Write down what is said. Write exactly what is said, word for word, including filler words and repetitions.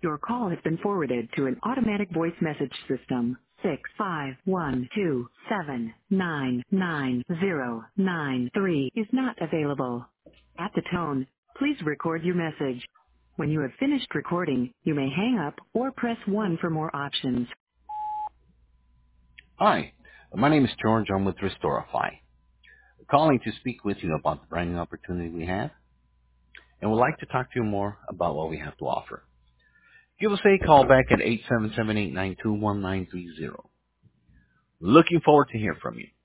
Your call has been forwarded to an automatic voice message system. Six five one two seven nine nine zero nine three is not available. At the tone, please record your message. When you have finished recording, you may hang up or press one for more options. Hi, my name is George. I'm with Restorify. Calling to speak with you about the brand new opportunity we have, and would like to talk to you more about what we have to offer. Give us a call back at eight seven seven, eight nine two, one nine three zero. Looking forward to hear from you.